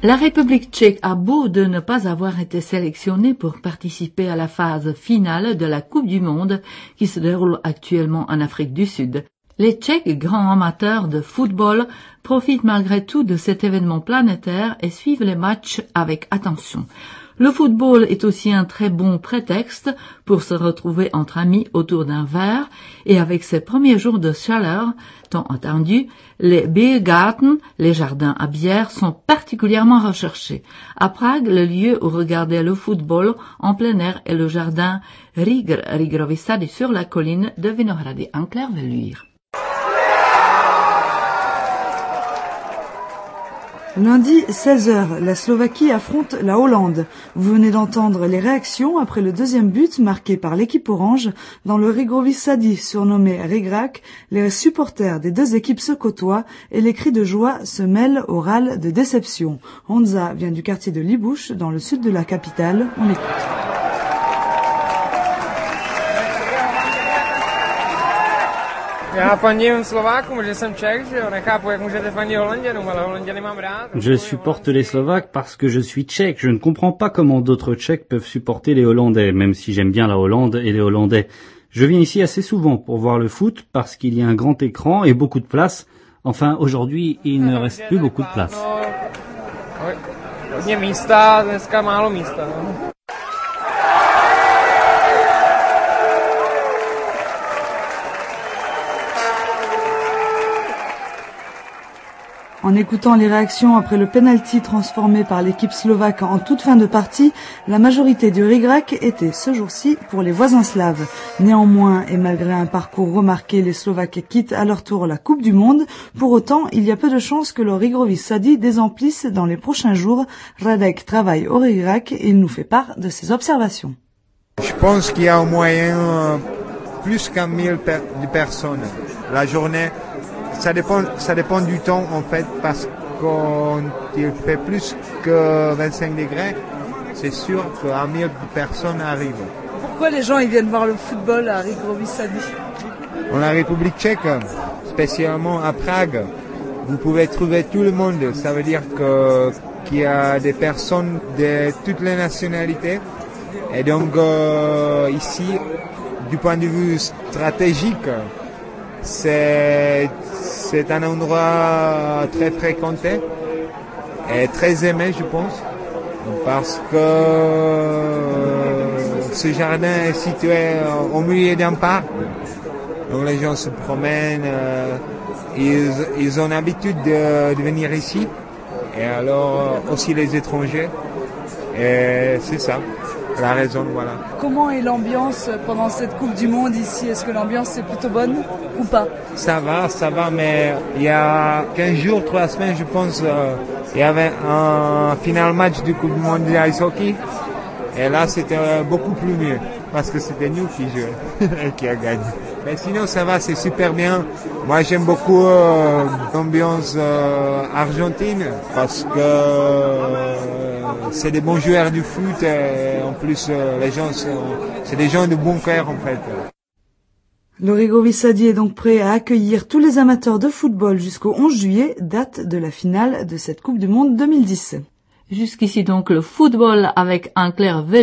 La République tchèque a beau de ne pas avoir été sélectionnée pour participer à la phase finale de la Coupe du Monde qui se déroule actuellement en Afrique du Sud. Les Tchèques, grands amateurs de football, profitent malgré tout de cet événement planétaire et suivent les matchs avec attention. Le football est aussi un très bon prétexte pour se retrouver entre amis autour d'un verre et avec ces premiers jours de chaleur, tant attendu, les Biergarten, les jardins à bière, sont particulièrement recherchés. À Prague, le lieu où regarder le football en plein air est le jardin Rigrovi Sady sur la colline de Vinohrady en Clairveluire. Lundi, 16h, la Slovaquie affronte la Hollande. Vous venez d'entendre les réactions après le deuxième but marqué par l'équipe orange dans le Rigrovi Sady, surnommé Rigrac. Les supporters des deux équipes se côtoient et les cris de joie se mêlent aux râles de déception. Honza vient du quartier de Libouche, dans le sud de la capitale. On écoute. Je supporte les Slovaques parce que je suis tchèque. Je ne comprends pas comment d'autres Tchèques peuvent supporter les Hollandais, même si j'aime bien la Hollande et les Hollandais. Je viens ici assez souvent pour voir le foot parce qu'il y a un grand écran et beaucoup de place. Enfin, aujourd'hui, il ne reste plus beaucoup de place. En écoutant les réactions après le penalty transformé par l'équipe slovaque en toute fin de partie, la majorité du Rigrac était ce jour-ci pour les voisins slaves. Néanmoins, et malgré un parcours remarqué, les Slovaques quittent à leur tour la Coupe du Monde. Pour autant, il y a peu de chances que le Rigrovi Sady désemplisse dans les prochains jours. Radek travaille au Rigrac et il nous fait part de ses observations. Je pense qu'il y a au moyen plus qu'un 1000 personnes la journée. Ça dépend du temps en fait, parce qu'il fait plus que 25 degrés, c'est sûr qu'à 1000 personnes arrivent. Pourquoi les gens ils viennent voir le football à Rigrovi Sady? En la République tchèque, spécialement à Prague, vous pouvez trouver tout le monde. Ça veut dire qu'il y a des personnes de toutes les nationalités. Et donc ici, du point de vue stratégique, c'est un endroit très fréquenté et très aimé, je pense, parce que ce jardin est situé au milieu d'un parc. Donc les gens se promènent, ils ont l'habitude de venir ici, et alors aussi les étrangers, et c'est ça. La raison, voilà. Comment est l'ambiance pendant cette Coupe du Monde ici? Est-ce que l'ambiance est plutôt bonne ou pas? Ça va, mais il y a 15 jours, 3 semaines, je pense, il y avait un final match du Coupe du Monde de ice hockey. Et là, c'était beaucoup plus mieux, parce que c'était nous qui jouions et qui a gagné. Mais sinon, ça va, c'est super bien. Moi, j'aime beaucoup l'ambiance argentine, parce que c'est des bons joueurs du foot, et en plus, les gens c'est des gens de bon cœur, en fait. Le Rigrovi Sady est donc prêt à accueillir tous les amateurs de football jusqu'au 11 juillet, date de la finale de cette Coupe du Monde 2010. Jusqu'ici donc le football avec un clair